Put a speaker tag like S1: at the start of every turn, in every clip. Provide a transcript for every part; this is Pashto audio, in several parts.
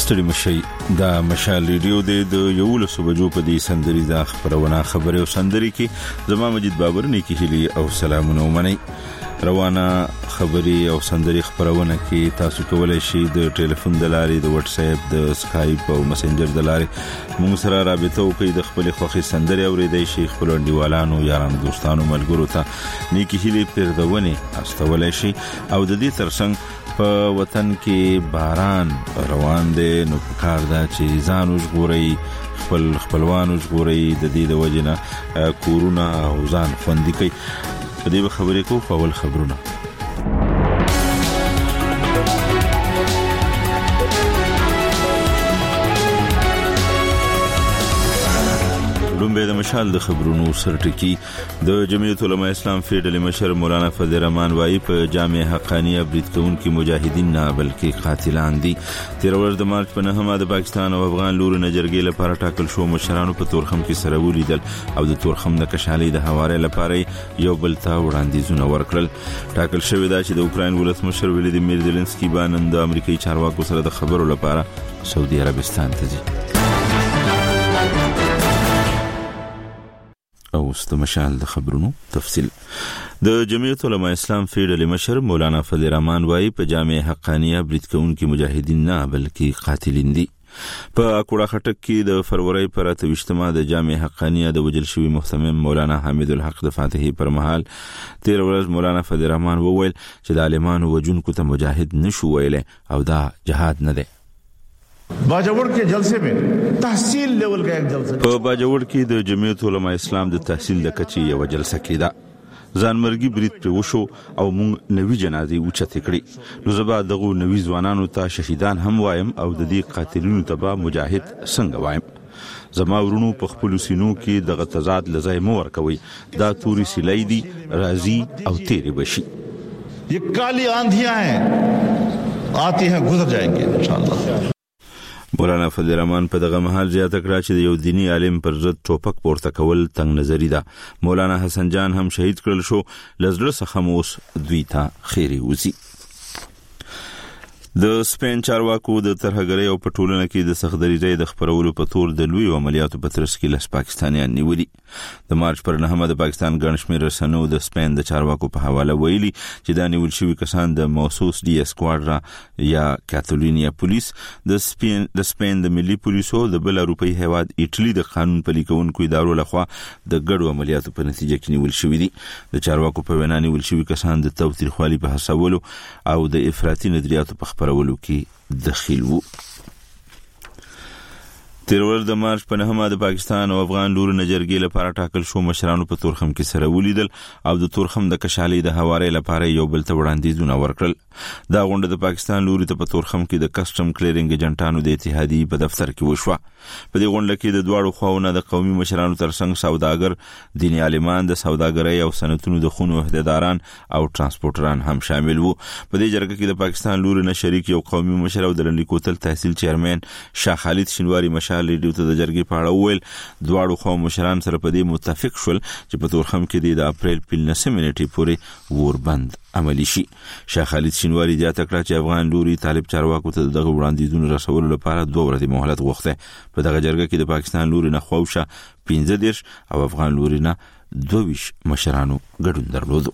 S1: ستړي مشي دا مشال ریډیو د یو بجو په دې سندري دا خبرونه خبري او سندري کې زما مجید بابر نه کې هلي او سلامونه ومني روانه خبري او سندري خبرونه کې تاسو کولای شئ د ټلیفون د لارې د واتس اپ د سکایپ او مسنجر د لارې موږ سره رابطه وکړئ د خپل خوښي سندري اوریدئ شئ خپل انډیوالانو یارانو دوستانو ملګرو ته نیکی هلي پیردونه استولای شئ او د دې ترڅنګ په وطن کې باران روان دی نو پکار دا چې ځان وژغورئ خپلوان وژغورئ د دې د وجنه کورونا او ځان خوندي کوي په دې خبرې کو فاول خبرونه لومبه د مشال د خبرونو سرټکی د جمعیت علماء اسلام فیډرل مشر مولانا فضل الرحمن وايي په جامع حقانیه بریټکون کې مجاهدین نه بلکې قاتلان دي 13 ورځ د مارچ په 9 د پاکستان او افغان لوري نه جرګې لپاره ټاکل شو مشرانو په تورخم کې سره ولیدل او د تورخم د کشالۍ د حواله لپاره یو بل ته وړاندیزونه ورکړل ټاکل شوی دا چې د اوکراین ولسمشر ولادیمیر زيلنسکي باندې د امریکایي چارواکو سره د خبرو لپاره سعودي عربستان ته ځي او استمشال د خبرونو تفصیل د جمعیت علماء اسلام فیډرل مشر مولانا فضل الرحمن وايي په جامع حقانیه بریټکون کې مجاهدین نه بلکې قاتلین دي په اکوړه خټک کې د فروری پر 28 د جامع حقانیه د وجل شوی محتمم مولانا حمید الحق د فاتحی پر مهال 13 ورځ مولانا فضل الرحمن وویل چې د عالمانو وجونکو ته مجاهد نشو ویل او دا جهاد نه دی
S2: باجوړ کې جلسه میں تحصیل لیول کا ایک جلسه
S1: په باجوړ کې د جمعیت علماء اسلام د تحصیل د کچي یو جلسه کېده ځانمرګي بریټ پر وشو او مونږ نوې جنازې اوچته کړې نو زبا دغه نوې ځوانانو ته شهیدان هم وایم او د دې قاتلینو ته مجاهد څنګه وایم زما ورونو په خپل سینو کې دغه تضاد لزای مو ورکوي دا توري سلای دي راضي او تیرې بشي
S2: یہ کالی آندھیاں ہیں آتی ہیں گزر جائیں گے انشاءاللہ
S1: مولانا فضل الرحمن په دغه محل زیاته کړه چې د یو دینی عالم پر ضد ټوپک پورته کول تنگ نظری ده مولانا حسن جان هم شهید کړل شو لزړه څخه موس دوی ته خیری وسی د سپین چارواکو د ترهګرۍ او پټولنه کې د سخدریزۍ د خبرولو په تور د لوی عملیاتو په ترڅ کې لس پاکستانیان نیولي د مارچ پر 9 د پاکستان ګڼشمیر رسنیو د سپین د چارواکو په حواله ویلي چې دا نیول شوی کسان د موسوس ډي اسکواډرا یا کاتالونیا پولیس د سپین د ملي پولیسو د بل اروپאי هیواد ایټلی د قانون پلي کوونکو ادارو لخوا د ګډو عملیاتو په نتیجه کې نیول شوی دي د چارواکو په وینا نیول شوی کسان د توتریخوالي په حسابولو او د افراطي نظریاتو په خبرولو کې دخیل وو 13 ورځ د مارچ په 9 د پاکستان او افغان لوري نه جرګې لپاره ټاکل شو مشرانو په تورخم کې سره ولیدل او د تورخم د کشالۍ د حواله لپاره یو بل ته وړاندیزونه ورکړل دا غونډه د پاکستان لوري ته په تورخم کې د کسټم کلیرینګ ایجنټانو د اتحادیې په دفتر کې وشوه په دې غونډه کې د دواړو خواونو د قومي مشرانو ترڅنګ سوداګر دیني عالمان د سوداګرۍ او صنعتونو د خونو عہدیداران او ترانسپورټران هم شامل وو په دې جرګه کې د پاکستان لوري نه شریک یو قومي مشر او د لیکوتل تحصیل چیرمن شاه خالد شینواری مشال ریډیو ته د جرګې په اړه ویل دواړو خو مشران سره په دې متفق شول چې په تورخم کې د اپریل 15 نیټې پورې وربند عملی شي شاه خالد شینواری د اتکړه چې افغان لوري طالب چارواکو ته دغه وړاندیزونه رسولو لپاره 2 ورځې مهلت غوښته په دغه جرګه کې د پاکستان لوري نه خوښه 15 او افغان لوري نه 22 مشرانو ګډون درلود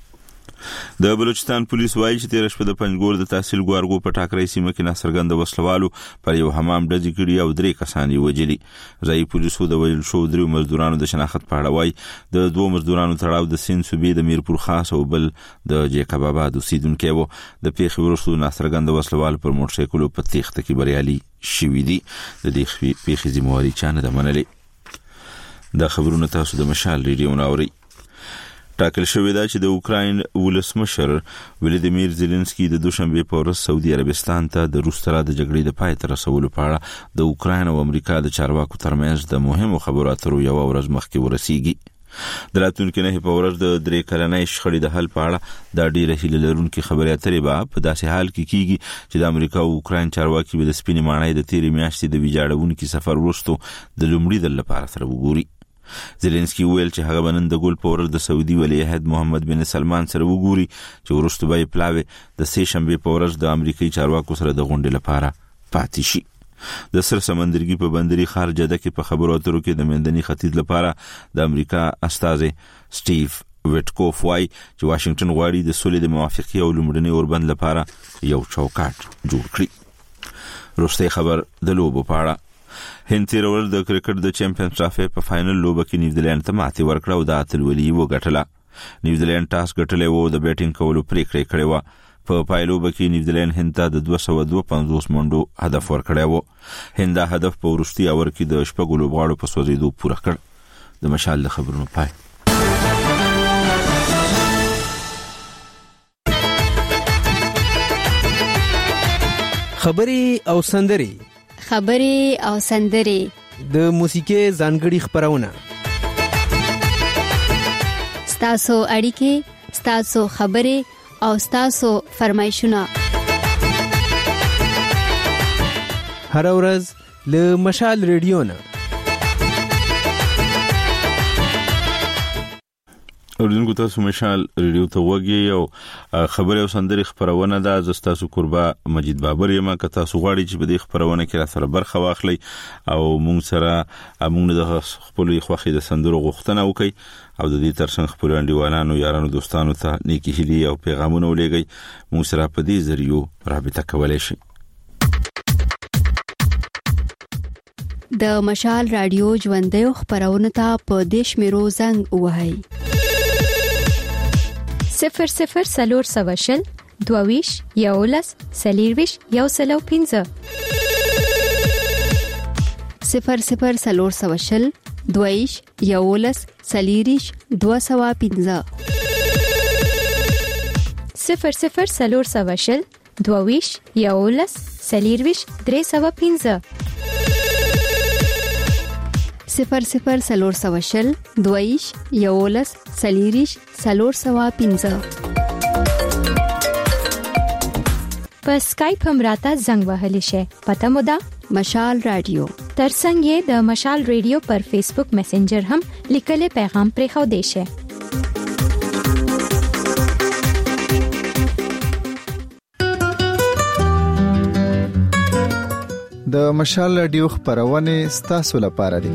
S1: د بلوچستان پولیس وایي چې 13 شپه د پنځګور د تحصیل ګوارګو په ټاکرې سیمه کې ناڅرګند وسلوالو پر یو حمام ډزې کړي او 3 کسان یې وژلي ځای پولیسو د ویل شو 3 مزدورانو د شناخت په اړه وایي د 2 مزدورانو تړاو د سین صوبې د میرپور خاص او بل د جیکب آباد اوسیدونکو وو د پیښې وروسته ناڅرګند وسلوال پر موټر سایکل په تیښته کې بریالي شوي دي د دې پیښې ذمہواری چانه د منلې د خبرونو تاسو د مشال ریډیو ناوري ټاکل شوی دا چې د اوکراین ولسمشر ولادیمیر زيلنسکي د دوشنبه په ورځ سعودي عربستان ته د روس سره د جګړې د پای ته رسولو په اړه د اوکراین او امریکا د چارواکو ترمنځ د مهمو خبرو اترو یو ورځ مخکې ورسیږي د راتلونکي نه په ورځ د 3 کلنۍ شخړې د حل په اړه د ډیره هیله لرونکو خبرې اترې به په داسې حال کې کیږي چې د امریکا او اوکراین چارواکي به د سپینې ماڼۍ د تیرې میاشتې د ویجاړونکو سفر وروسته د لومړي ځل لپاره سره وګوري زيلنسکي ویل چې هغه بنن د ګول پور د سعودي ولی عہد محمد بن سلمان سره وګوري چې ورسته به پلاوي د سه شنبه په ورځ د امریکایي چارواکو سره د غونډې لپاره پاتې شي د سر سمندرګي په بندري ښار جده کې په خبرو اترو کې د مندني ختیځ لپاره د امریکا استازي سټیو ویټکوف وای چې واشنگټن غواړي د سولې د موافقې او لومړني اوربند لپاره یو چوکاټ جوړ کړي. روسي خبر د لوبو په اړه. هند تیر ورځ د کرکټ د چمپیونز ټرافي په فائنل لوبه کې نیوزیلند ته ماتې ورکړه او د اتلولي وګټله. نیوزیلند ټاس ګټلې وو د بیټینګ کولو پریکړه کړې و. په پایلوبه کې نیوزیلند هند ته د 252 منډو هدف ورکړی و. هند دا هدف په وروستي اور کې د شپږو لوبغاړو په سوځېدو پوره کړ. د مشال د خبرونو پای.
S3: خبري او سندري د موسیقي ځانګړي خبرونه
S4: ستاسو اړیکې ستاسو خبري او ستاسو فرمایشونه
S3: هر ورځ له مشال ریډیو نه.
S1: اوریدونکو تاسو مشال ریډیو ته وګورئ او خبري او سندري خبرونه ده. زستاسو قربا مجید بابر یم. که تاسو غواړئ چې په دې خبرونه کې را سره برخه واخلئ او موږ سره موږ د خپل خوخي د سندرو غوښتنه وکړئ او د دې ترڅنګ خپل انډیوالانو یارانو دوستانو ته نیکی هیلي او پیغامونه ولېږئ. موږ سره په دې ذریعہ رابطه کولای شئ.
S4: د مشال رادیو ژوندۍ خبرونه ته په دیش میرو زنګ وهاي
S5: 00 22 یولس سلیرویش یو سلو 15
S4: 00 22 یولس سلیریش 215
S5: 00 22 یولس سلیرویش 315
S4: 00 22 یولس سلیریش 315
S5: په اسکایپ هم راته زنګ وهلی شي. پته مو ده
S4: مشال رادیو.
S5: ترڅنګ یې د مشال ریډیو پر فیسبوک میسنجر هم لیکلي پیغام پرېښو دی شي.
S6: د مشال رادیو خبرونه ستاسو لپاره دي.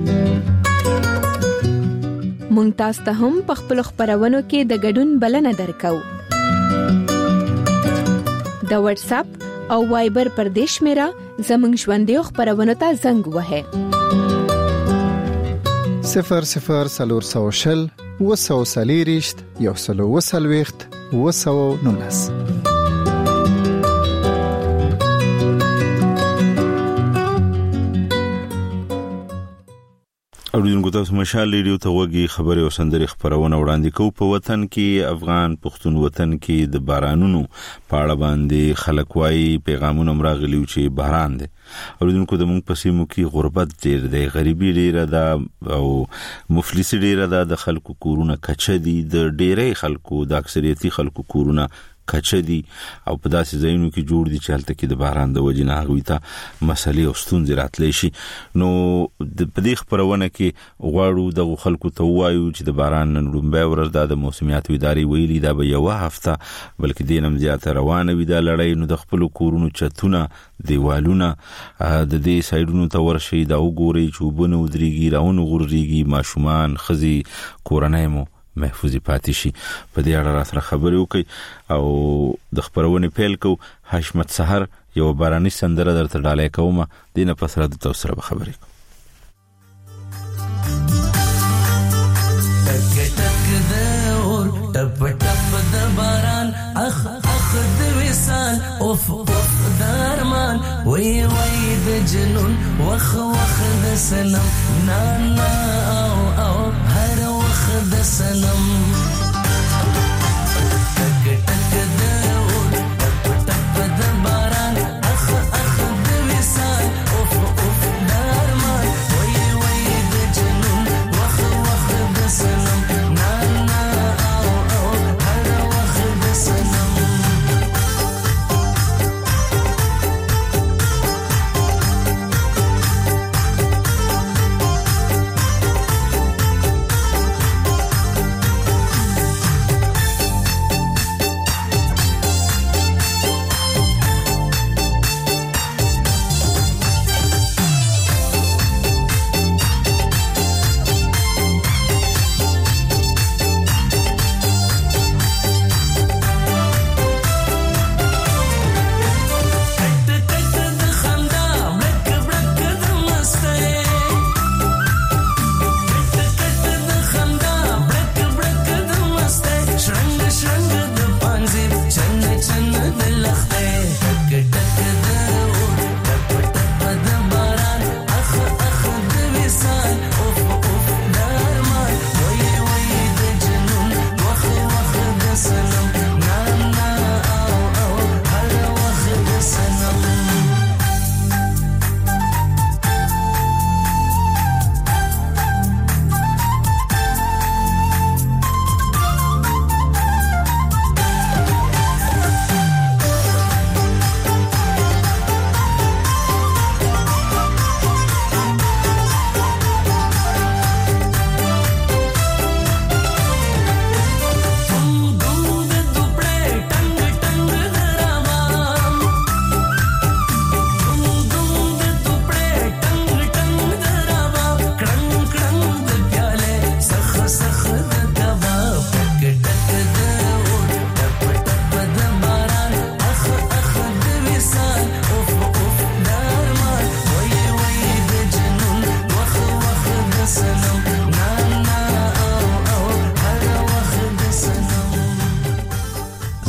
S7: مونږ تاسو ته هم په خپل خبرونو کې د ګډون بلنه درکو. د واتس اپ او وایبر پر دیش میرا زمنګ ژوندۍ خبرونه ته زنګ وهه
S6: 00 وسوسلیریشت یو سلو وسلويخت وسو نونس.
S1: اوریدونکو تاسو مشال ریډیو ته وګورئ. خبري او سندري خبرونه وړاندې کوو. په وطن کې افغان پښتون وطن کې د بارانونو پاړه باندې خلک وايي پیغامونه مراغلیو چې باران دي. اوریدونکو د مونږ په سیمو کې غربت ډیر دی، غریبي ډیره ده او مفلسي ډیره ده. د خلکو کورونه کچه دي، د ډیرې خلکو د اکثریتي خلکو کورونه کچه دي او په داسې ځایونو کې جوړ دي چې هلته کې د باران د وجې نه هغوی ته مسلې او ستونزې راتلی شي. نو په دې خبرونه کې غواړو دغو خلکو ته ووایو چې د باران نن لومبۍ ورځ ده. د موسمیاتو ادارې ویلي دا به یوه هفته بلکې دې نه هم زیاته روانه وي دا لړۍ. نو د خپلو کورونو چتونه دیوالونه د دې سایډونو ته ورشئ، دا وګورئ چې اوبه نه ودرېږي، راونه غورځېږي، ماشومان ښځې کورنۍ مو محفوظي پاتې شي. په دې اړه راسره خبرې وکړئ او د خبرونې پیل کوو. حشمت سحر یو باراني سندره درته ډالۍ کوم، دینه پس را د تاسو سره خبرې کوم.
S8: ټپ ټپ د باران اخ اخ د وصال اوف اوف د ارمان وی وی د جنون وخ وخ د سنم نا نا او او هر وخ د سنم ټک ټک د اور ټپ ټپ د باران اخ اخ د وصال اوف اوف د ارمان وی وی د جنون وخ وخ د سنم نا نا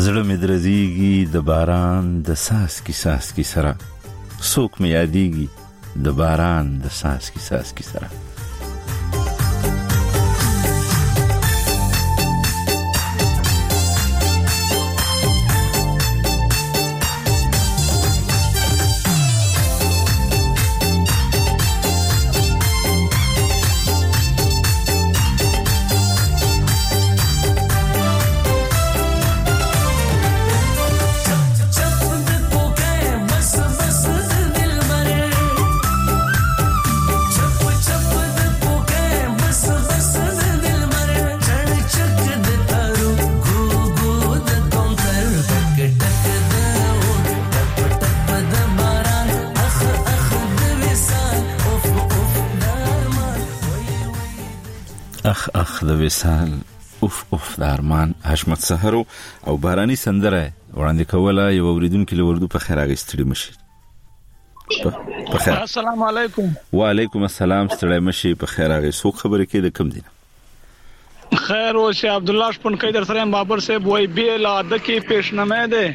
S1: زړه مې درزيږي د باران د ساس کی سره څوک مې یادېږي د باران د ساس کی سره اخ د وصال اوف د ارمان حشمت سحرو او باراني سندره وړاندې کوله یو اوریدونکو لوردو په خیر اغستړي مشي په خیر
S9: السلام علیکم
S1: وعلیکم السلام ستړي مشي په خیر اغسو خبره کې د کم دي
S9: خیر او شه عبد الله شپون کې در سره بابر صاحب وای بیل عادت کې پیشنامه ده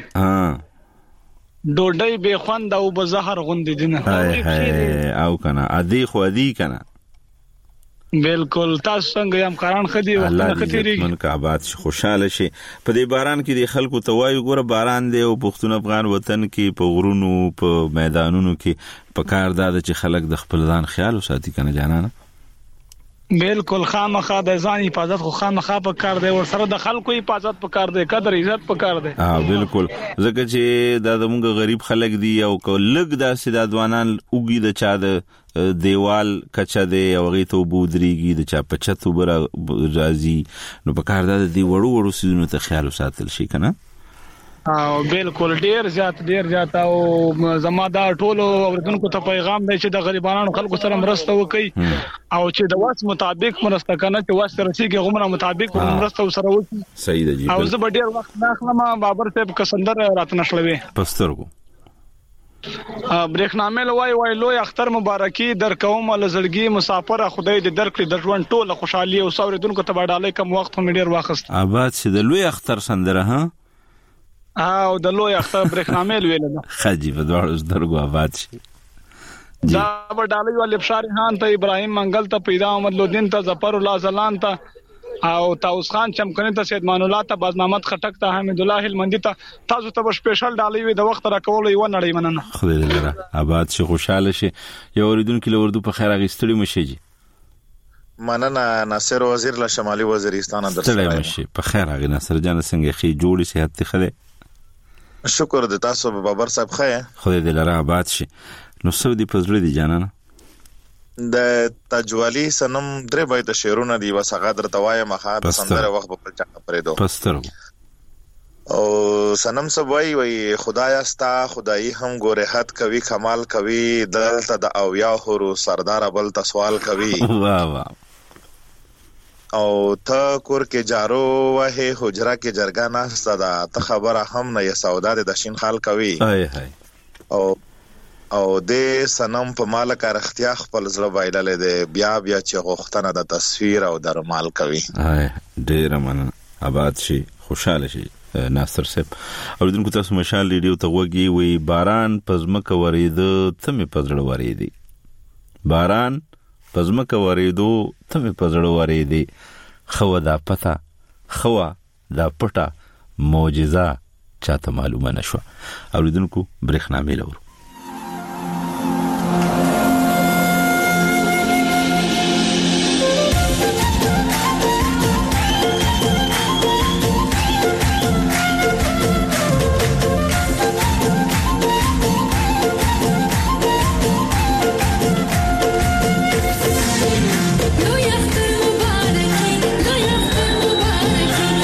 S9: ډوډۍ به خوند او بزهر غوندې دینه
S1: او کنه ادي خو ادي کنه
S9: بالکل تاسو څنګه یم کاران خدي وخت خطرېږي
S1: من کعبات خوشاله شي په دې باران کې د خلکو توایو ګوره باران دی او پښتون افغان وطن کې په غرونو په میدانونو کې په کار دا چې خلک د خپل ځان خیال وساتي کنه جانانه
S9: بالکل خامخا د ځان حفاظت خو خامخا په کار دی او سره د خلکو حفاظت په کار دی قدر عزت په کار دی
S1: بالکل ځکه چې دا زموږ غریب خلک دي او لګ داسې د ځوانان اوګي د چا د دیوال کچا دی او غي ته بودريږي د چا په چتو بر راځي نو په کار د دی وړو سيزونو ته خیال وساتل شي کنه
S9: او بالکل ډیر زیات او زما دا ټولو اوردونکو ته پیغام دی چې د غریبانو خلکو سره مرسته وکړي او چې د واس مطابق مرسته کنه چې واس رسیږي غومره مطابق مرسته سره وکړي
S1: صحیح دی
S9: او زه به ډیر وخت داخله ما بابر صاحب کسندر راتنشلوي
S1: پسترګو
S9: برېښنامه وای لوی اختر مبارکي در کوم لزړګي مسافر خدای دې درکړي د ژوند ټوله خوشحالي او اوریدونکو ته باډاله کم وخت هم ډیر واخست
S1: آباد شه د لوی اختر سندره ها
S9: او د لوی اختر برېښنامه ویل نه
S1: خاجي په دوړ درګو آباد شي
S9: دا باډاله ول ابشار خان ته ابراهيم منګل ته پیدا احمد لودین ته ظفر الله زلان ته او تاوس خان چمکنه ته سید مان الله ته باز محمد خټک ته حمید الله هلمندي ته تاسو ته سپیشل ډالۍ وي د وخت راکول یو نړۍ مننه
S1: خدای دې لره آباد شي خوشاله شي یو اوریدونکو له اردو په خیر اغستړي مشي جی
S10: مننه ناصر وزیر له شمالي وزیرستان
S1: درسره مشي په خیر اغ ناصر جان څنګه خي جوړي صحت ته خله
S10: شکر د تاسو بابر صاحب خیر
S1: خدای دې لره آباد شي نو سعودي پزړه دي جانانه
S10: د تجوالی سنم درې بیت شعرونه دی وسغه در توای مخه د سندره وخت په چا پرېدو
S1: پسترو
S10: او سنم سبوي وي خدایا ستا خدای هم ګوره حد کوي کمال کوي دلته د اویا هورو سردار بل تسوال کوي
S1: واه
S10: او ته کور کې جارو وه حجره کې جرګه نه ستدا ته خبره هم نه ی سودا د شین خال کوي او د سنم په مال کار اختیا خپل زړه وایللې ده بیا چې غوښتنه د تصویر او درمال کوي
S1: ډیر من آباد شي خوشاله شي ناصر صاحب اوریدونکو تاسو مشال ریډیو ته وګي وي باران پزمکه ورېده ته مې پزړه ورېدي باران پزمکه ورېدو ته مې پزړه ورېدي خو دا پتا خو دا پټه معجزه چاته معلومه نشو اوریدونکو برېښنامې لور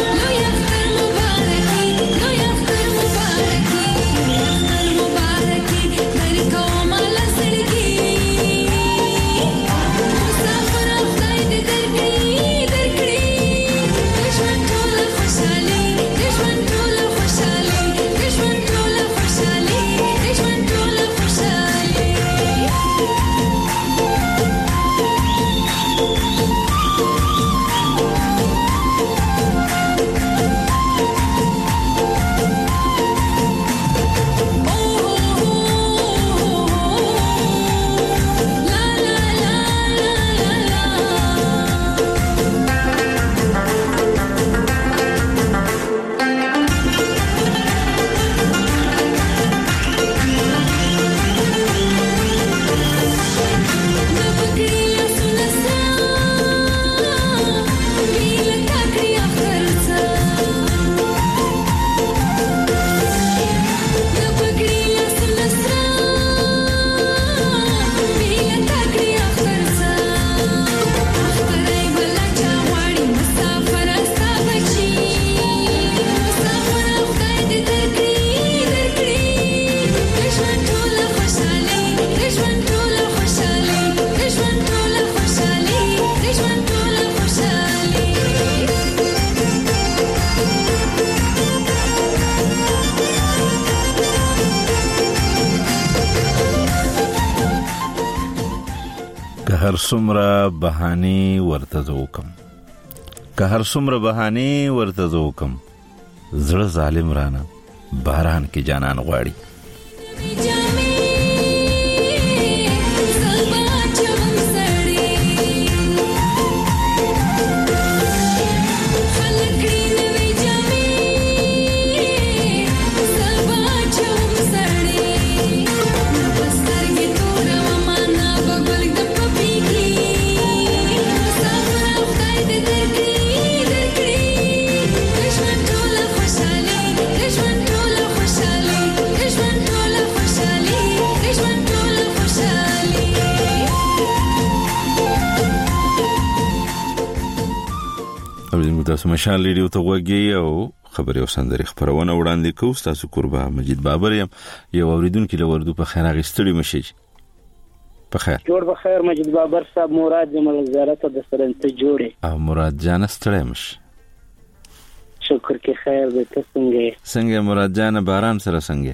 S11: مبارکی
S1: که هر څومره بهانې ورته وکم زړه ظالم رانه باران کې جانان غواړي تاسو مشال ریډیو ته وګورئ او خبري او سندري خبرونه وړاندې کوو. تاسو قربا مجید بابر یم یو اوریدونکو له وردو په خیر اغستړي مشي په خیر
S11: جوړ په خیر مجید بابر صاحب مراد جمال زیارت د سرنته جوړه
S1: او مراد جان ستړی مش
S11: شکر کې خیر دې څنګه
S1: مراد جان باران سره څنګه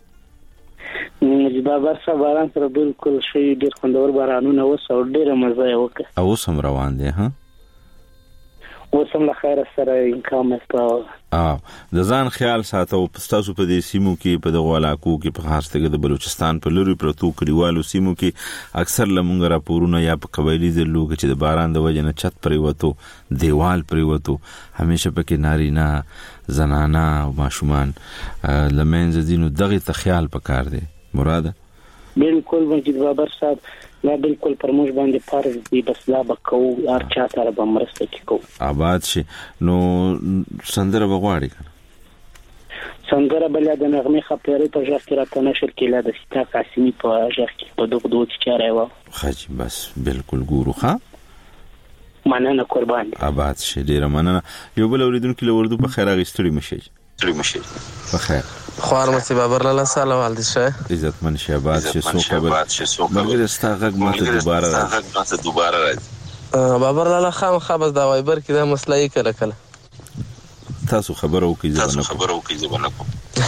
S11: مجید بابر صاحب باران سره بالکل شي ډیر خوندور بارانونه وسو ډیره مزه وکړه
S1: او سم روان دي ها
S11: وسم له خیر سره انکام استاو
S1: د ځان خیال ساتو پستاسو په دې سیمو کې په دغه علاقو کې په خاص توګه د بلوچستان په لوري پروتو کلیوالو سیمو کې اکثر لمونږ راپورونه یا په قبایلی ځلو کې چې د باران د وجه نه چت پریوتو دیوال پریوتو همیشه پکې نارینه زنانه او ماشومان لمنځ دینو دغه ته خیال پکار دی مراده
S11: بالکل مجید بابر صاحب لا بالکل پرموش باندې فرض دی بس لا بکو هر چا سره به مرسته کو
S1: آباد شي نو سندره بغواړي کنه
S11: سندره بل د نغمه خبرې په ځخ کې راته نشر کې لا د ستا قاسمی په ځخ کې په دغه دوه چاره و
S1: خاجي بس بالکل ګورو ها
S11: مننه قربان
S1: آباد شي ډیره مننه یو بل اوریدونکو له وردو په خیر اغستړي مشي په خیر
S12: خوار مسی بابر لاله سلام والد شه
S1: عزت من شهباز شه سو خبر مگر استغاق ماته دوباره راځي
S12: بابر لاله خبر دا وایبر کې دا مسله یې کله
S1: تاسو خبر او کې ځبنه کو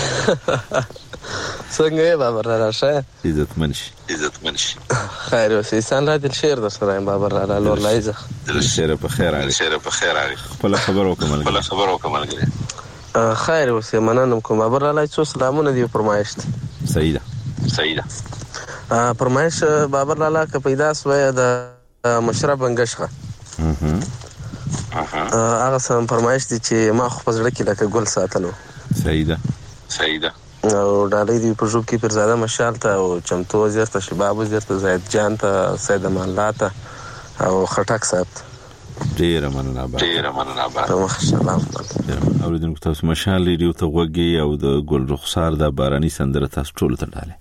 S12: څنګه بابر لاله شه
S1: عزت من شي
S12: خیر اوسې انسان را دل شعر در سره بابر لاله لور لایزه
S1: شعر په خیر اړه خپل خبر او کومل
S12: خیر اوسې مننم کوم بابر لاله څو سلامونه دی فرمایش
S1: صحیح ده
S12: فرمایش بابر لاله که پیدا سوی د مشرب انګشخه هغه سم فرمایش دي چې ما خو پزړه کې لکه ګل ساتلو
S1: صحیح ده
S12: او ډالۍ دی په ژوند کې پر زاده مشال ته او چمتو وزیرته شباب وزیرته زید جان ته سید امان الله ته او خټک صاحب
S1: ډیره مننه
S12: سلام
S1: اوریدونکو تاسو مشال ریډیو ته وګورئ او د ګل رخسار د باراني سندره تاسو ټول ته ډاله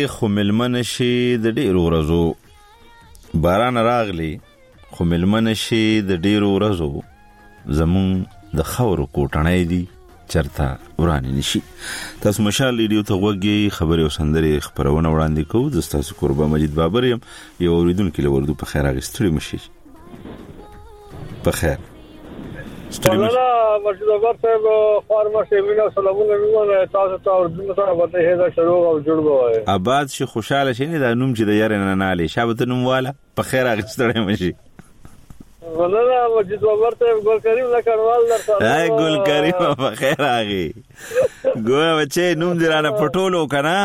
S1: خو ملمن شي د ډیرو ورځو باران راغلی خو ملمن شي د ډیرو ورځو زمون د خاورو کوټنۍ دي چرته ورانی نشي. تاسو مشال ریډیو ته وګورئ خبري او سندري خبرونه وړاندې کوو. د تاسو قربا مجید بابر يم یو اوریدونکو له وردو په خیر اغستړي مشي په خیر
S13: مولانا مجید بابر صاحب خارما شیمینا سلامونه میونه تاسو ته اردو سره وته هدا شروع او جوړ وای
S1: آباد شي خوشاله شي نه د نوم چې د یار نه نالي شابه نوم والا په خیر اغستړي مشي.
S13: مولانا مجید بابر صاحب ګل کریم لکړوال درته
S1: هاي ګل کریم په خیر اغي ګوره بچي نوم درانه پټولو کنه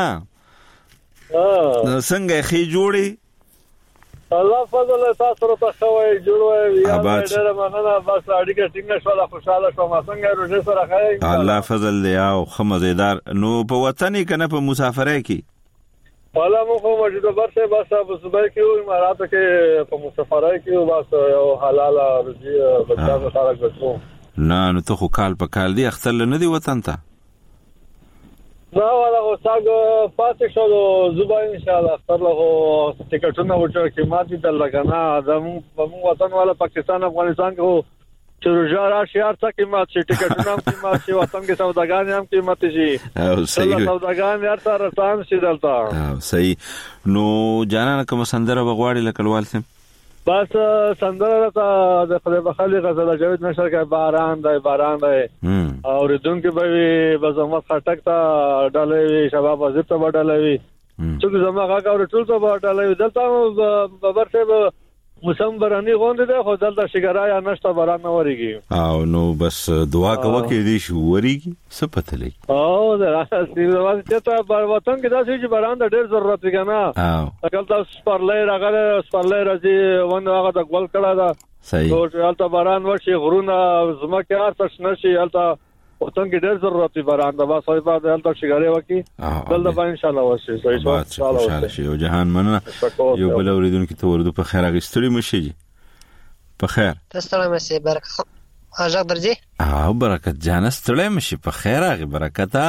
S1: نو څنګه خي جوړي
S13: الله فضل تاسو ته خوای جوړوي یا ډېر مننه بس اړیکه څنګه شو خوشاله شو ما څنګه روزه سره خای
S1: الله فضل دی او خمزیدار نو په وطن کنه په مسافرای کی
S13: والا مو خو مجید بابر صاحب بس ابو صبح کې امارات کې په مسافرای کې بس یو حلال روزي بچا سره غوښتو
S1: نه نو ته خو کال په کال دی اختل نه دی وطن ته
S13: دا والا او څنګه پاتې شو زوبا ان شاء الله اختر له ټیکټونه وچو کې ماتي دل لګنا زمو وطن والا پاکستان افغانستان کو چروجا راشي ارڅ کې مات شي ټیکټونه هم کې مات شي وطن کې سوداګان هم کې مات شي
S1: او صحیح
S13: سوداګان یار سره رسان شي دلته
S1: او صحیح نو جانانه کوم سندره بغواړي لکلوال سم
S13: بس سندره ته د خدای بخالي غزل جاوید نشر کې باران دی او ردون کې به بزمت خټک ته ډالې شباب وزیر ته ډالې چې زما هغه ټول ته ډالې دلته بابر صاحب موسم باراني غونډه ده خو دلته شګرا یا نشته باران نه وريږي او
S1: نو بس دعا کوه کې دې شو وريږي څه پته لګي
S13: او دا چې ته وطن کې دا چې باران د ډېر ضرورت دی کنه او کله تاسو سپارلې راځي ونه هغه د ګول کړه دا
S1: صحیح
S13: او چې باران ورشي غرونه زمکه ارتش نشي البته وطن کې ډېر ضرورت دی باران دا بس وای په دلته شګاري وکي دلته به ان شاء الله وشي
S1: صحیح ان شاء جهان مننه یو بل اوریدونکو ته ورته په خیر اغستړي مشي په خیر
S14: تاسو مې برکت اجازه درځي
S1: او برکت جان ستړي مشي په خیر اغه برکتا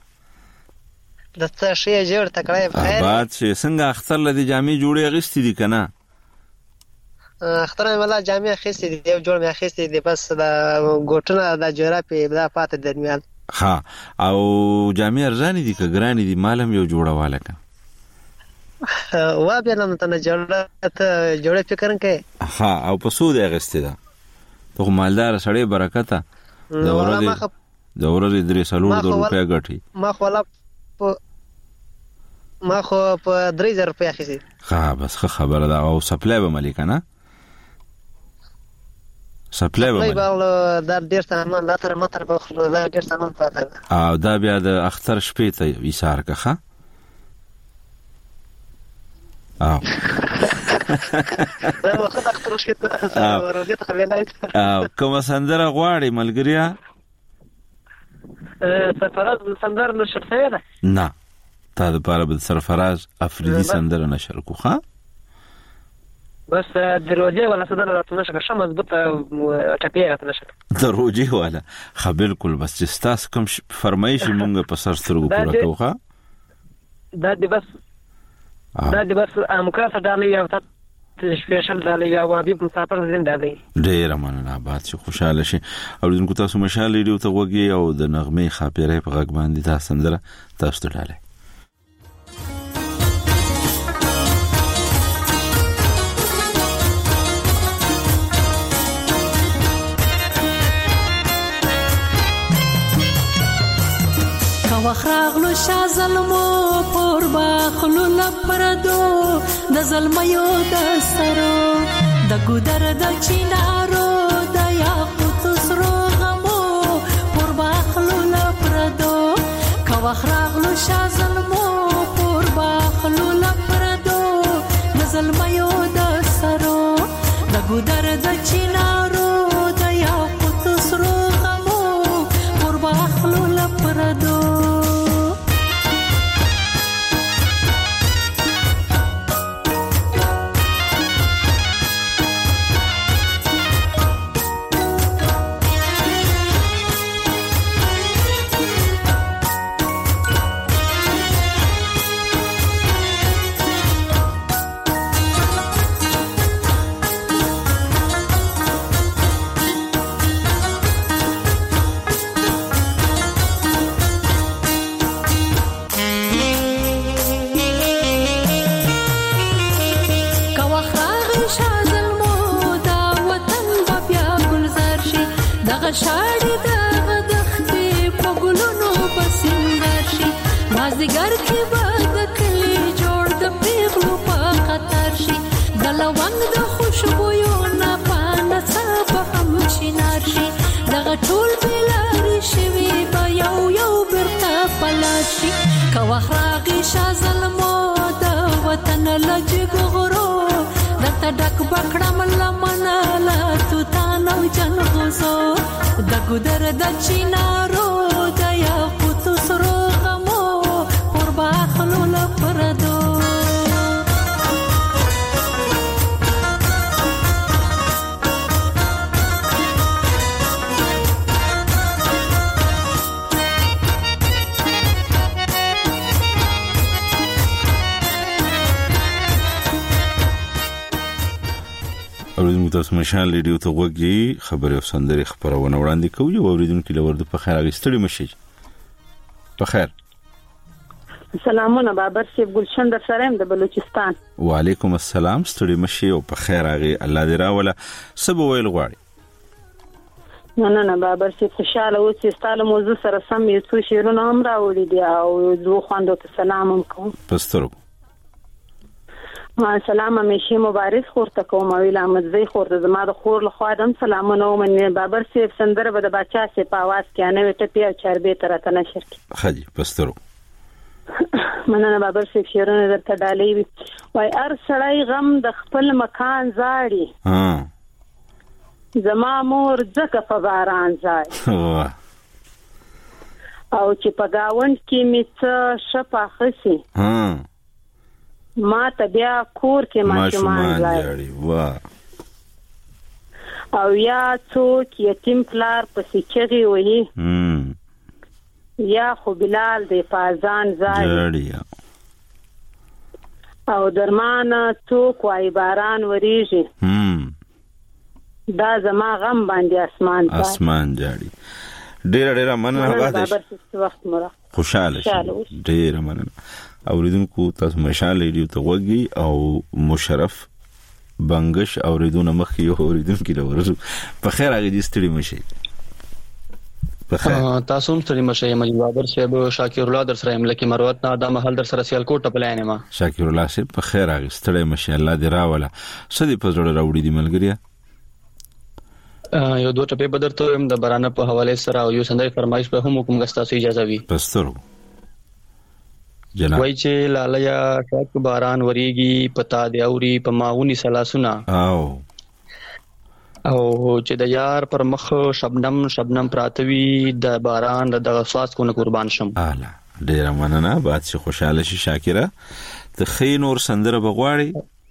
S14: د څه شي جوړ تکړه په خیر
S1: بعد چې څنګه اختر لدی جامې جوړې اغستې دي کنه
S14: اختر مله جامع خسته دي یو جوړ مې خسته دي بس دا ګوټونه د جورا په پاتې درمیان
S1: ها او جامع ارزانی دي که ګرانی دي مالم یو جوړواله کا
S14: وا بیا نن ته جوړه فکر کې
S1: ها او په سود اغسته ده ته مالدار سړی برکته د ورځې درې سلور د روپیا ګټي
S14: ما خو په 3000 روپیا خسي
S1: ها بس خبره ده او سپلای به ملکنه سپلای به
S14: دا ډیر سامان لا تر متر په خپل دا ډیر سامان پاتې
S1: او دا بیا د اختر شپې ته ایثار کخه او
S14: دا وخت اختر شپې ته ورته خلینای
S1: او کوم سندره غواړي ملګریا
S14: سفرات سندره نشته ده
S1: نه تا د پاره بل سرفراز افریدي سندره نشر کوخه
S14: بس دروځي ولا سندره راتنه شم مضبوطه ټپیه راتنه
S1: دروځي ولا خو بالکل بس چې تاسو کوم فرمایش مونږ په سر سترګو پوره کوخه
S14: دا دی بس امکان سره یو ته سپیشل دالي یا وابي مسافر زنده دی
S1: ډیر مننه آباد شي خوشاله شي او دونکو تاسو مشال ریډیو ته وګورئ او د نغمه خاپیره په غږ باندې تاسو سندره تاسو ته ډاله
S15: وخراغلو شا ظلمو پور باخلو لپردو د ظلمیو د سرو د ګودر د چینارو د یاقوت سرو غمو پور باخلو لپردو کا وخراغلو شا ظلمو پور باخلو لپردو د ظلمیو د سرو د ګودر د چینارو د یاقوت سرو غمو پور باخلو لپردو دغه شاړې دغه دښتې په ګلونو به سینګار شي مازدیګر کې به د کلي جوړ د پیغلو په قطار شي د لونګ د خوشبویو نه پانه څه به هم چینار شي دغه ټول بېلارې شوي به یو یو بیرته پلار شي که وخت راغی شاه زلمو د وطن له جګو غرو درته ډک به کړم لمنه له توتان او جنغوزو د ګودر د چینارو د یاقوتو سرو غمو اور به اخلو له پردو
S1: اوریدونکو تاسو مشال ریډیو ته وګورئ خبري او سندري خبرونه وړاندې کوي او اوریدونکو لورد په خیر اغستړي مشي په خیر
S16: سلامونه بابر شیف گلشن در سره د بلوچستان
S1: وعلیکم السلام ستړي مشي او په خیر اغي الله دې راوله سبو ویل غواړي
S16: نه بابر شیف خوشاله اوسې ستاله موضوع سره سم یو څو شیرونه هم راوړي دي او زه خواندو ته سلام هم کوم
S1: پسترو
S16: سلام همیشه مبارک خورته کوم ویل احمد زی خورته زما د خور له خوا دم سلامونه ومن بابر سیف سندره به د بچا سي په आवाज کې نه وټه پیا چربه تر ته نشر کی
S1: خدي پسترو
S16: مننه بابر سیف شیرونه درته ډالې وای ار سړی غم د خپل مکان زاړي زما مور ځکه په باران ځای او چې په گاوند کې می څه شپه خسي ما ته بیا کور کې ماشومان لري
S1: واه
S16: او یا څوک یتیم پلار پسې چغي وهي یا خو بلال دی پازان زاري او درمان څوک وای باران وریږي دا زما غم باندې اسمان
S1: جاړي ډېر مننه غواړم خوشاله ډېر مننه اوریدونکو تاسو مشال ریډیو ته وګورئ او مشرف بنگش اوریدونه مخ یو اوریدونکو لورو په خیر هغه دې ستړي مشي په خیر
S17: تاسو هم ستړي مشي مجید بابر صاحب شاکر الله در سره ملکی مروت نه د محل در سره سیالکوټ په لاینه ما
S1: شاکر الله صاحب په خیر هغه ستړي مشي الله دې راوله سدي په زړه راوړي دي ملګریا
S17: یو دوه ټپه بدر ته هم د برانه په حواله سره او یو سندري فرمایش په هم حکم غستا سو اجازه وی
S1: پسترو جناب
S17: وای چې لالیا شاک باران وریږي پتا دی اوري په ماونی سلاسونه او چې د یار پر مخ شبنم پراتوي د باران د غسواس کو نه قربان شم
S1: اعلی ډیر مننه بادشي خوشاله شي شاکره ته خین اور سندره بغواړي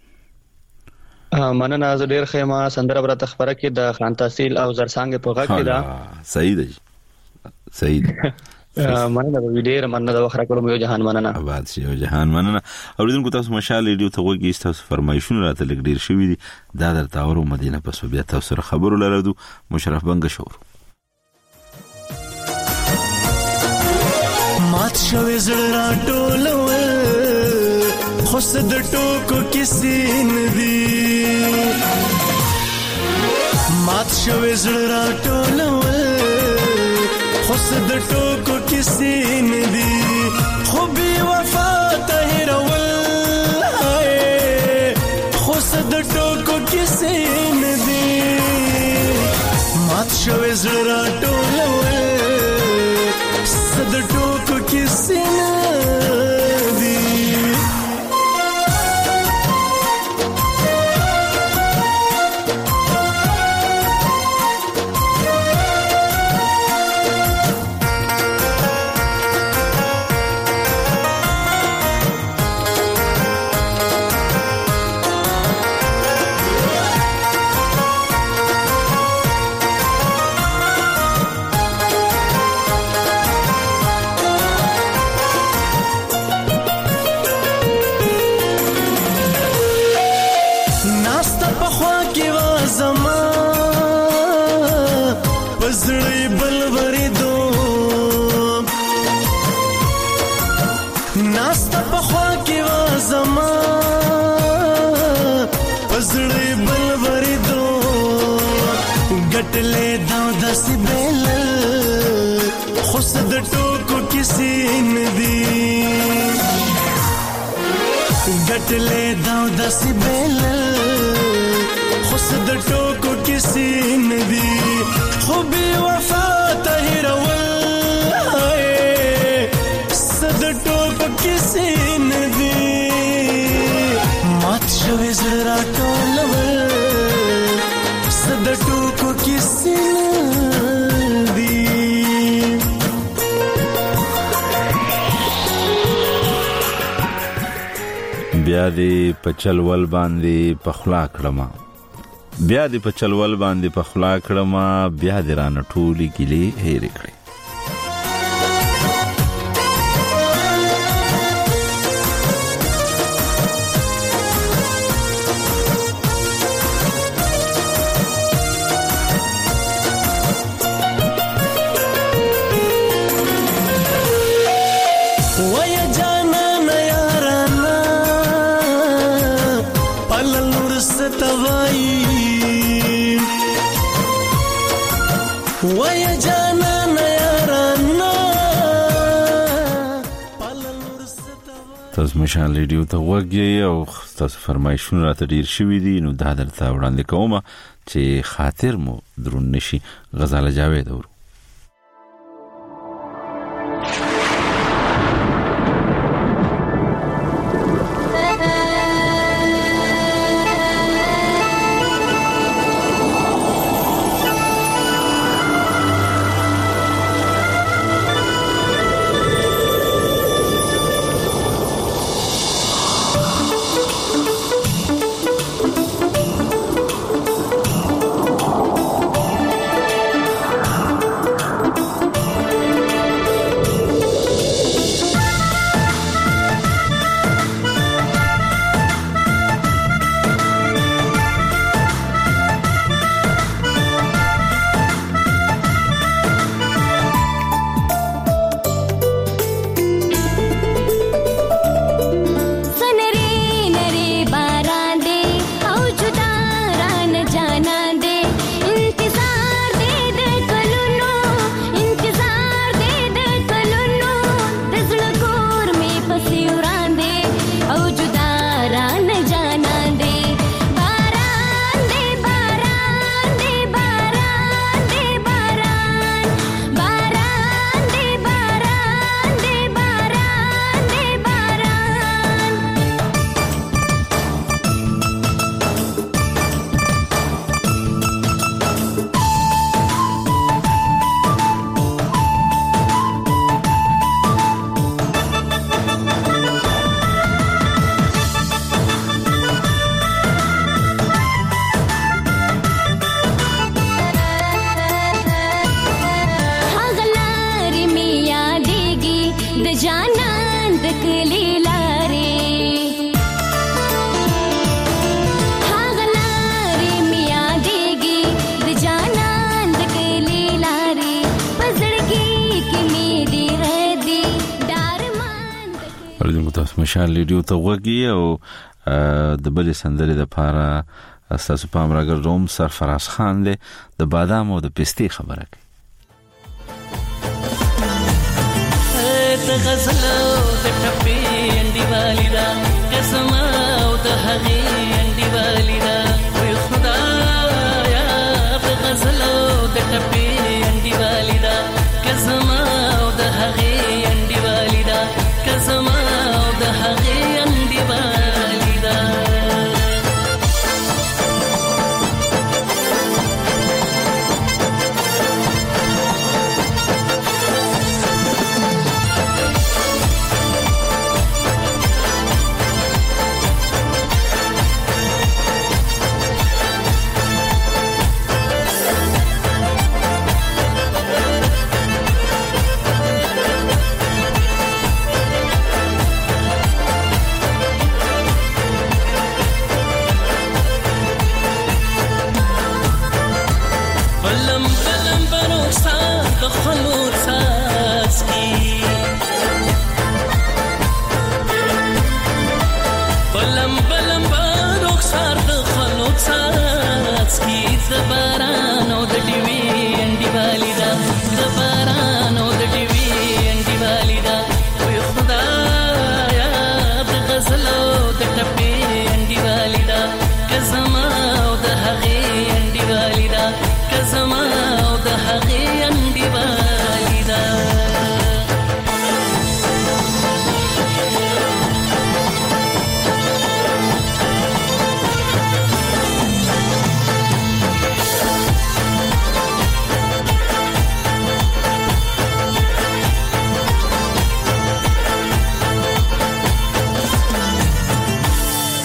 S17: مننه زه ډیر خیمه سندره بر تخبره کې د خان تحصیل او زرسانګ په غږ کې دا
S1: صحیح دی
S17: مننه د ډیر مننه د وخره کولم یو جهان مننه
S1: آباد شي یو جهان مننه اوریدونکو تاسو مشال ریډیو ته وګورئ تاسو فرمایشونه راته لګ ډیر شوې دي دا درته اورو مدینه پس بیا تاسو سره خبرو لرو مشرف بنګ شور
S8: مات شوې زړه ټولول خصد ټوکو کسین دی مات شوې زړه ټولول خصد ټوکو کسین دی خو بی وفا تهرول خصد ټوکو کسین دی مات شوې زړه ټولول صد ټوکو کسین دی
S18: ګټلې دا داسې بیلل خو څه د ټوکو کیسې نه دي ګټلې دا داسې بیلل خو څه د ټوکو کیسې نه دي خو بې وفا ته هېرول څه د ټوکو کیسې نه دي مات شوی زړه راټولول څه د ټوکو کیسې نه دي
S1: بیا دې په چلول باندې پخلا کړما بیا دې په چلول باندې پخلا کړما بیا دې رانه ټولې ګیلې هېرې کړې تاسو مشال ریډیو ته وګورئ او تاسو فرمایشونه راته ډیر شوي دي نو دا درته وړاندې کوم چې خاطر مو درون نشي غزاله جاوید اورو مشال ریډیو ته وګورئ او د بل سندرې د پاره تاسو پام راګرځوم سرفراز خان له د بادام او د پستې خبره کوي
S8: ته غزل او د ټپې انډي والیدا قسم او د هغې انډي والیدا وي خدایا ته غزل او د ټپې انډي والیدا قسم او د هغې انډي والیدا قسم د هغې انډي والیدا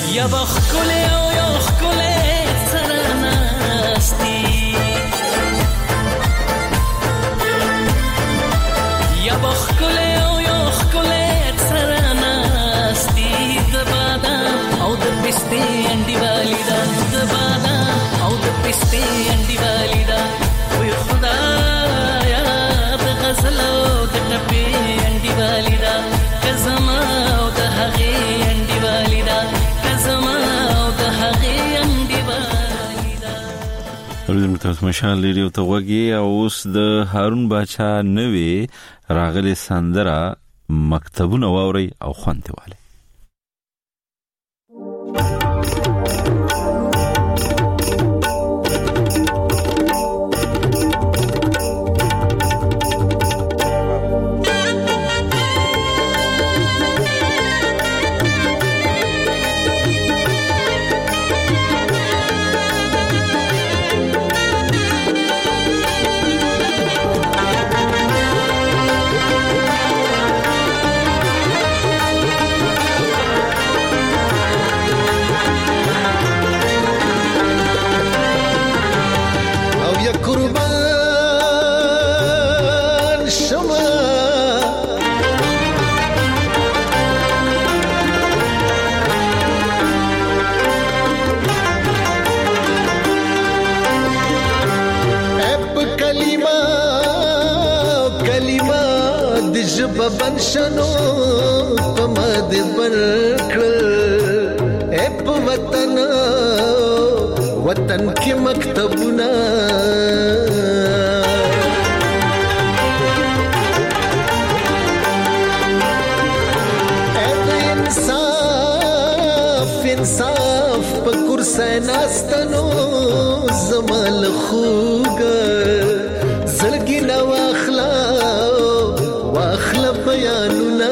S8: یا بخکله او یا خکله سرناستی یا بخکله او یا خکله سرناستی د بادام او د پسته انډي والی دا د بادام او د پسته انډي والی دا وي خدایا د غزل او د ټپې انډي والی دا کزما او د هغې انډي والی دا کزما او د هغې انډي والی دا.
S1: ورته تاسو مشال لري او توګي او اوس د هارون باچا نوې راغلي سندره مکتبونه واوري او خوانته والي.
S19: بنشنو پمد برکل اپ وطن کی مکتبنا انصاف پکر سیناستنو زمال خوګ زړګي نو واخلا بیانونا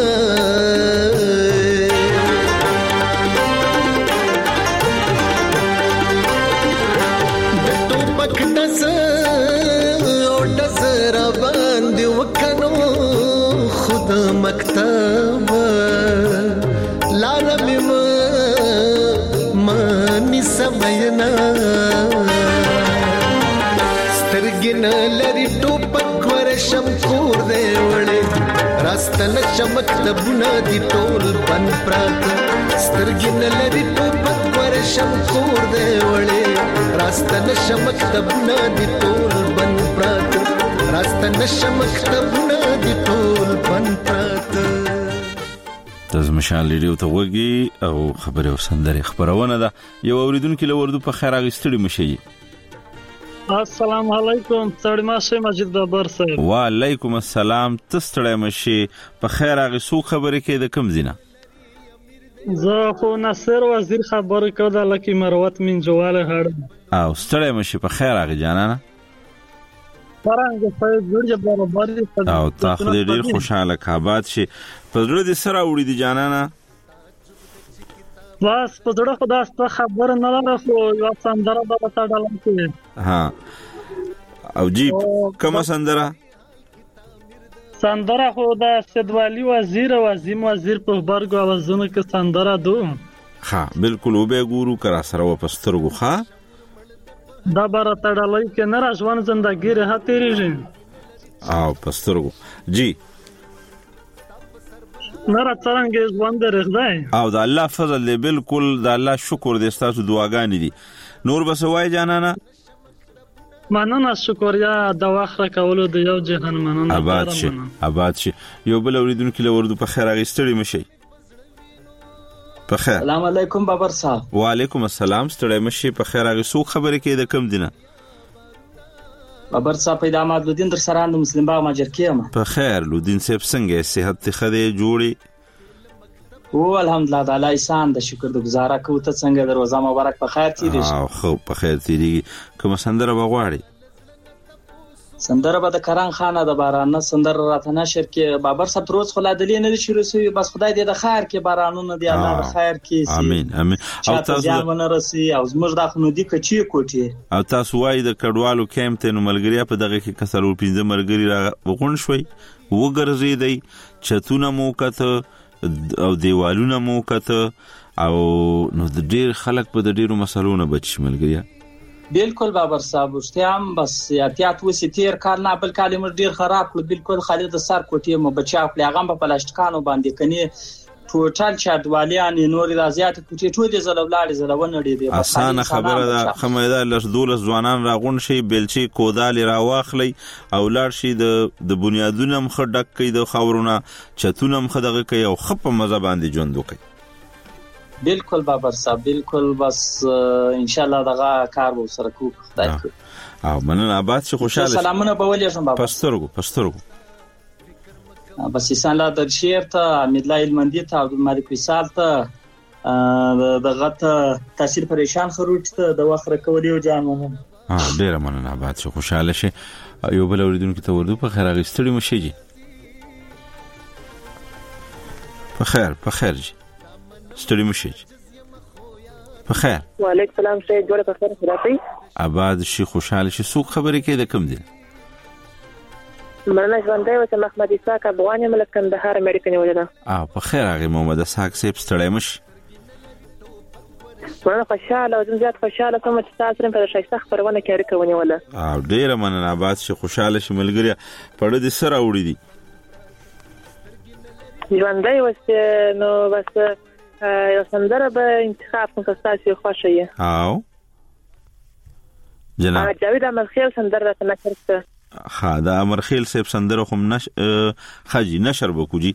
S19: دتو پک دس او دس را باندې وکنو خود مکتب لارم مانی سمینا سترګن لري ټوپک ورشم کور دی وړي راستل چمکتبونه دی ټول بن پرات سترګن لري ټوپک ورشم کور دی وړي راستل چمکتبونه دی ټول بن پرات راستل چمکتبونه دی ټول بن پرات.
S1: تاسو مشال لري او توګي او خبره وسندري خبرونه ده یو اوریدونکو له وردو په خیر اغستړي مشي.
S20: السلام علیکم سړی ماشه مجید بابر صاحب.
S1: وعلیکم السلام تستړی مشي په خیر اغه سو خبره کې د کم زینه
S20: زه خو ناصر وزیر خبره کوله لکه مروت من جواله هړ
S1: او ستړی مشي په خیر اغه جانانه
S20: پرانګ په جوړه برابر
S1: او تاسو ډیر خوشاله کابات شي په زړه دې سره وړي دي جانانه
S20: بس په زړه خدا ست خبر نه لاره خو یو سندره به تاسو ډالم کې
S1: ها او جی کوم سندره
S20: خو دا سیدوالی وزیر او عظیم وزیر په برګو اوازونه کې سندره دو
S1: ها بالکل وبې ګورو کرا سره و پسترګو ها
S20: دا بار تړلای کې نه راځوان زندګی راه تیریږي
S1: او پسترګو جی
S20: نره څنګه ځوان درغځي
S1: او د الله فضل دی بالکل د الله شکر دې تاسو دعاګانې دي نور بس وای جانانا
S20: مننه شکریا د واخره کولو د یو جهان مننه
S1: آباد شي یو بل اوریدونکو له وردو په خیر اغستړي مشي په خیر.
S21: السلام علیکم بابر صاحب.
S1: وعلیکم السلام ستړی مشي په خیر هغه څو خبرې کې د کم دینه
S21: بابر صاحب پیدا ما لودین در سره د مسلم باغ ماجر کېم
S1: په خیر لودین صاحب څنګه صحت خدای جوړي
S21: او الحمدلله د الله احسان د شکر د گزاره کو ته څنګه دروازه مبارک په خیر تیریږي
S1: او خو په خیر تیریږي کوم سندره بغواړي
S21: سندره به د کران خانه د باران سندره راته نشر کې بابر صاحب روز خلا دلی نه شروع شوی بس خدای دې د خیر کې بارانونه دی الله د خیر کې
S1: امين امين
S21: او تاسو ځان راسي او زموږ د خنو دي کچې کوټي
S1: او تاسو وای د کډوالو کیمپ ته نو ملګری په دغه کې کسرو 15 ملګری را وغون شوي وګرځي دی چتونه موکته او دیوالونه موکته او نو د ډیر خلک په د ډیرو مسلونو بچ ملګری
S21: بالکل بابر صاحب هم بس احتیاط وسی تیر کال نه بل کال موږ ډیر خراب کړ بالکل خالد سر کوټي مو بچاو کړ هغه په پلاستیکانو باندې کني ټوټل چادوالیان نور رازيات کوټي ټول زلولاړي زلونه دي
S1: اسانه خبره ده خمه لس دولس ځوانان راغون شي بلچي کودال راواخلي او لاړ شي د بنیادونو مخ ډک کړي د خاورونه چتونه مخ دغه کوي او خپ مزه باندې ژوند وکړي
S21: بالکل بابر صاحب بالکل بس ان شاء الله دغه کار به سره کوو خدای کو
S1: او مننه آباد شي خوشاله
S21: سلامونه به ولېږم بابا
S1: پسترګو
S21: بس ان شاء الله د شیر ته امید الله المندي ته عبد الملک وصال ته دغه تاثیر پریشان خروج ته د وخت رکولې او جانونه
S1: ډیر مننه آباد شي خوشاله شي یو بل اوریدونکو ته ورده په خیر غستړي مشي جی په خیر جی ستړي مشي په خیر
S2: وعلیکم السلام سید جوړه په خیر خدای
S1: آباد شي خوشاله شي سوق خبرې کې د کم دي
S2: مرنه ژوندې و چې محمد اسحاق افغاني ملک کندهار امریکا نیولې
S1: په خیر هغه محمد اسحاق سیب ستړي مشي
S2: مرنه خوشاله او زیات خوشاله کوم چې تاسو په شایسته خبرونه کې اړیکه ونیوله
S1: ډیر مننه آباد شي خوشاله شي ملګری پړه دي سره وړي دي
S2: ژوندې و نو بس یو سندره به انتخاب کوم تاسو خوښه یې
S1: او جناب
S2: جاوید امرخیل سندره ته نشر
S1: دا امرخیل صاحب سندره خو خاجي نشر وکړي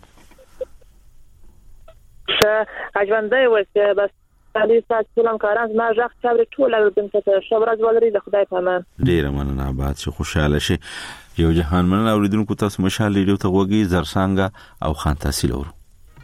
S2: ژوندې و بس علي تاسو لم کاران ما ځخ چابري ټول دلته شبرز ولري د خدای په امان
S1: ډیر مننه آباد شي خوشاله شي یو جهان مننه اوریدونکو تاسو مشال ریډیو ته وګورئ زرسانګه او خان تحصیل ورو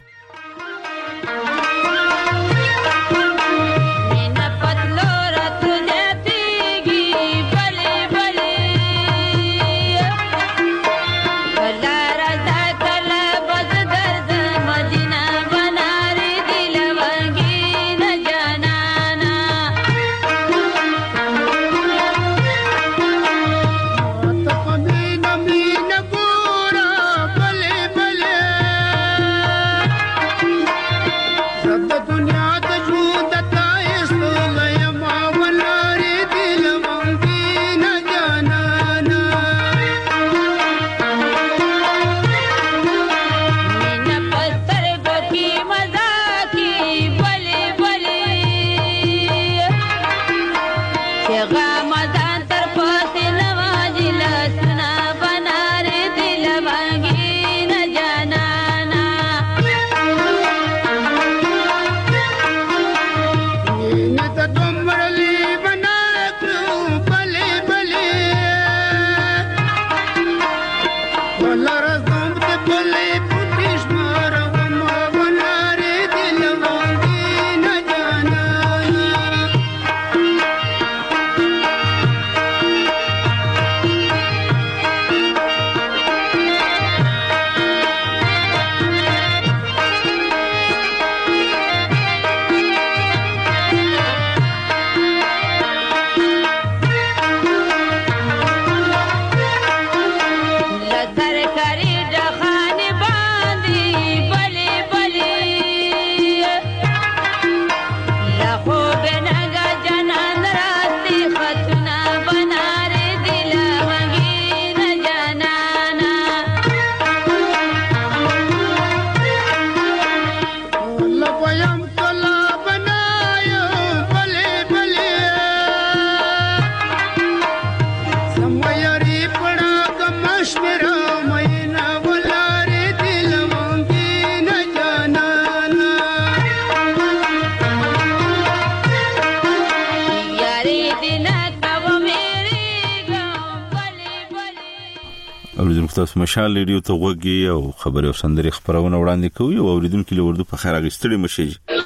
S1: تاسو مشال ریډیو ته وګورئ او خبري او سندري خبرونه وړاندې کوي او اوریدونکو له وردو په خیر اغستړي مشي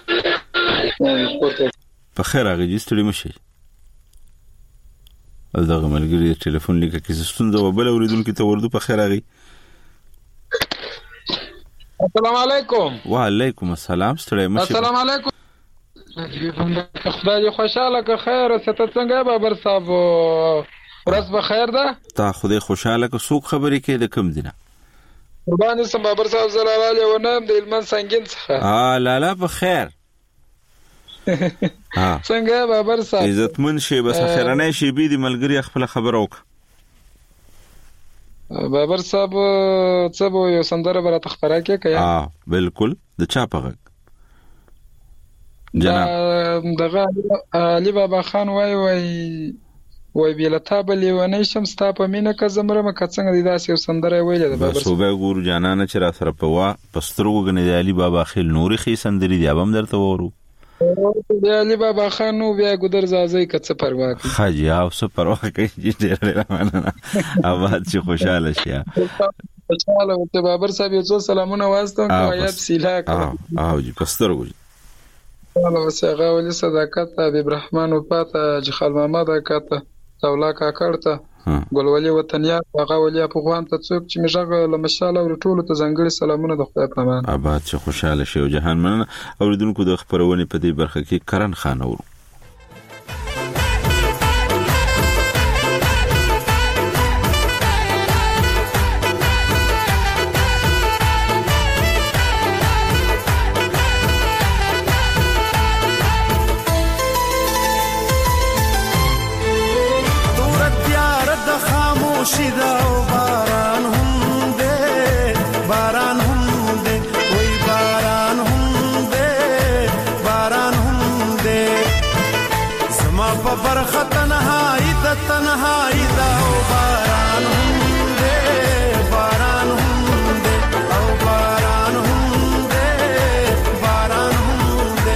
S1: په خیر اغستړي مشي دغه ملګری ټلیفون لیکه کې ستونزه وبل اوریدونکو ته وردو په خیر اغي
S22: السلام علیکم
S1: وعلیکم السلام ستړي مشي
S22: السلام علیکم خدای خوشاله که خیر ست څنګه بابر صاحب ورځ به خیر ده
S1: تا خدای خوشاله که څوک خبرې کې د کم دینه
S22: قربان سم بابر صاحب زلاله ونه د علمن سنگین څخه
S1: لالا په خیر
S22: څنګه بابر صاحب
S1: عزتمن شي بس اخرنه شي بي دي ملګری خپل خبر وک
S22: بابر صاحب څه به یو سندره برات خبره کې کیا
S1: بالکل د چا پغه جناب
S22: دغه علي بابا خان وای بیلتا بلی ونی شم ستا په مینه که زمره مکه څنګه د داسې یو سندره ویل د بابر
S1: صوبه ګورو جانانه چې را سره په پسترو غنې د علي بابا خیل نوري خي سندري دی هم درته ورو
S22: بیا علي بابا خان نو بیا ګدر زازي کڅ پروا کوي
S1: خاجي او څه پروا کوي چې ډېر مننه اواز چې خوشاله شي
S22: خوشاله وته بابر صاحب یو څو سلامونه واسطه کوي سیلا
S1: او جی پسترو
S22: الله وسغه ولي صداقت حبيب رحمان او پاته جخال محمد کاته تولا کا کړته ګلولي وطنیا هغه ولي په خوان ته څوک چې مشغه لمشاله او ټولو ته ځنګړي سلامونه د خدای په امان
S1: آباد چې خوشاله شي او جهان مننه اوریدونکو د خبرونه په دې برخه کې کرن خان اورو
S18: شیدا او باران هم دے باران هم دے وای باران هم دے باران هم دے زما په برخه تنهایی دا او باران هم دے باران هم دے او باران هم دے باران هم دے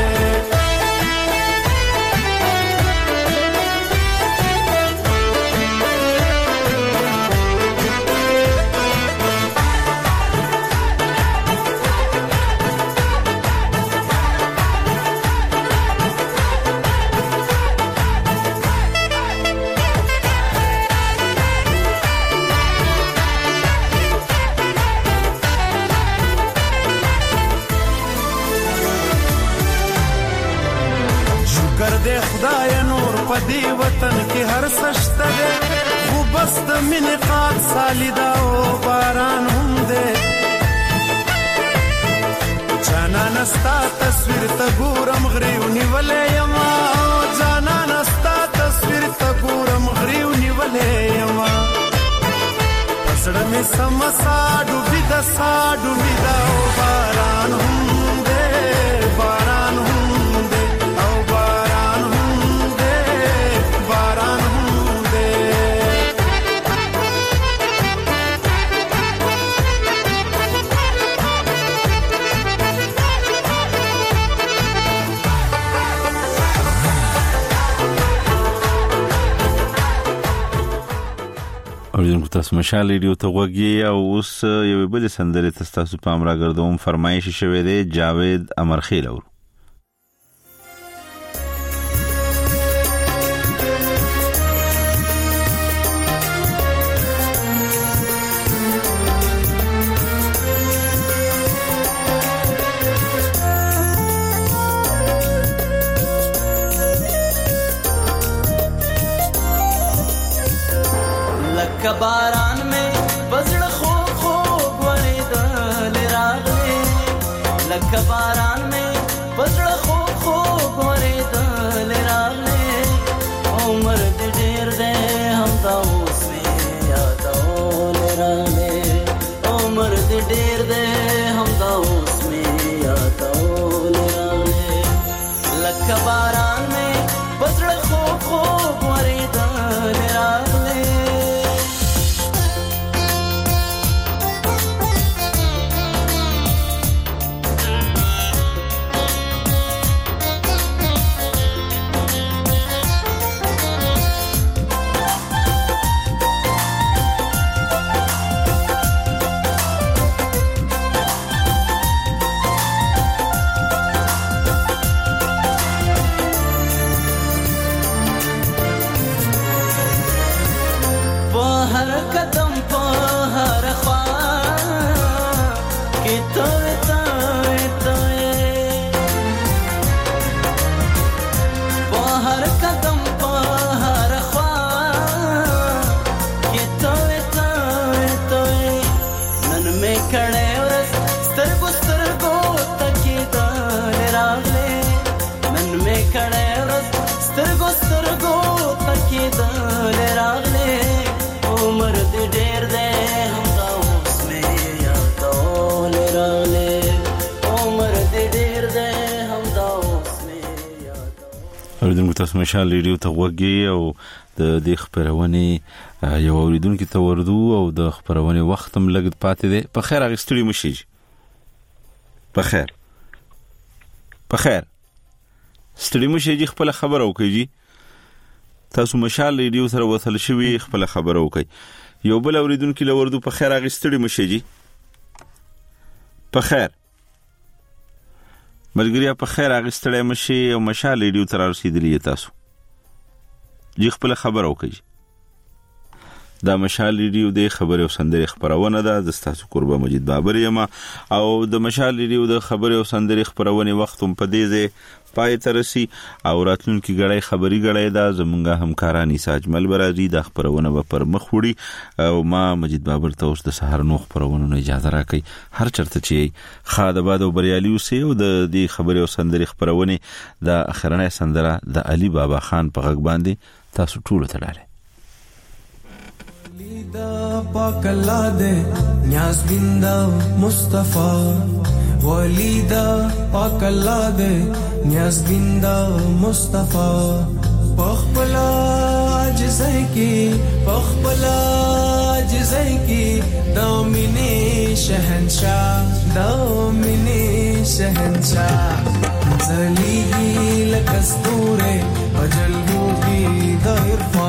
S18: خدای نور پدی وطن کې هر سشته ده خو بس د مینې قات سالیدا او باران هم ده جانا نستا تصویر ته ګورم غریونی ولې یما جانا نستا تصویر ته ګورم غریونی ولې یما پسړه می سمسا ډوبې د سا ډوبې دا او باران هم ده باران هم
S1: اوریدونکو تاسو مشال ریډیو ته وګورئ او اوس یو بل سندره تاسو په امر راګردوم فرمایش شوه دی جاوید امرخیل اور
S8: باران میں بزړه خوب خوب ورېدل راغلې لکه باران میں بزړه خوب خوب ورېدل راغلې عمر دې ډېر دې هم دا اوس مې یادول راغلې عمر دې ډېر دې هم دا اوس مې یادول راغلې لکه باران میں بزړه خوب خوب ورېدل راغلې کړه ورځ سترګو سترګو تکي دل راغله عمر دې ډېر دې هم دا اوس مې یادول راغله عمر دې ډېر دې هم دا اوس مې یادول.
S1: اوریدونکو تاسو مشال ریډیو ته وګورئ او د دې خبرونه یو اوریدونکو ته وردو او د خبرونه وخت هم لګد پاتې دی. په خیر اغستړي مشي په خیر ستړي مشي خپل خبر او کوي تاسو مشال ریډیو سره وصل شوي خپل خبر او کوي یو بل اوریدونکو لوردو په خیر اغستړي مشي په خیر ملګریا په خیر اغستړي مشي او مشال ریډیو تر رسیدلی تاسو خپل خبر او کوي دا مشال ریډیو د خبرو او سندري خبرونه ده د تاسو قربا مجید بابر یم او د مشال ریډیو د خبرو او سندري خبرونه وخت هم په دې ځای پای ترسي او راتلونکي غړې خبري غړې ده زمونږه همکارانی ساجمل برادي د خبرونه پر مخ وړي او ما مجید بابر ته اوس د سحر نو خبرونه اجازه راکړي هر چرته چې خاده باد او بریالي اوسې او د دې خبرو او سندري خبرونه د اخرنه سندره د علي بابا خان په غږ باندې تاسو ټول ته لاله
S8: پاک الله دې نیاز بندا مصطفی ولیدا پاک الله دې نیاز بندا مصطفی پخپلا عجزای کی پخپلا عجزای کی دامنی شهنشاه زلیگی لکستوره وجلبو کی دا عرفان